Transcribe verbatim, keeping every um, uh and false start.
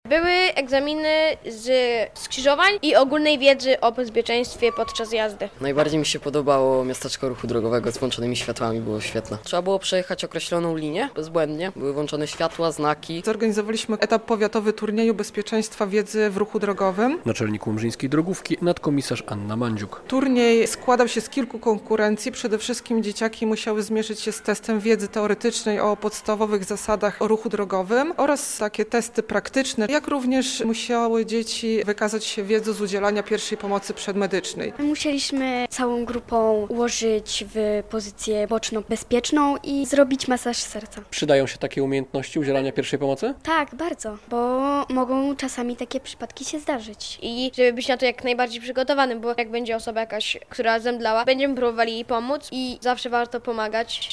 Były egzaminy z skrzyżowań i ogólnej wiedzy o bezpieczeństwie podczas jazdy. Najbardziej mi się podobało miasteczko ruchu drogowego z włączonymi światłami, było świetne. Trzeba było przejechać określoną linię bezbłędnie, były włączone światła, znaki. Zorganizowaliśmy etap powiatowy turnieju bezpieczeństwa wiedzy w ruchu drogowym. Naczelnik Łomżyńskiej Drogówki, nadkomisarz Anna Mandziuk. Turniej składał się z kilku konkurencji. Przede wszystkim dzieciaki musiały zmierzyć się z testem wiedzy teoretycznej o podstawowych zasadach o ruchu drogowym oraz takie testy praktyczne, jak również musiały dzieci wykazać się wiedzą z udzielania pierwszej pomocy przedmedycznej. Musieliśmy całą grupą ułożyć w pozycję boczną bezpieczną i zrobić masaż serca. Przydają się takie umiejętności udzielania pierwszej pomocy? Tak, bardzo, bo mogą czasami takie przypadki się zdarzyć. I żeby być na to jak najbardziej przygotowanym, bo jak będzie osoba jakaś, która zemdlała, będziemy próbowali jej pomóc i zawsze warto pomagać.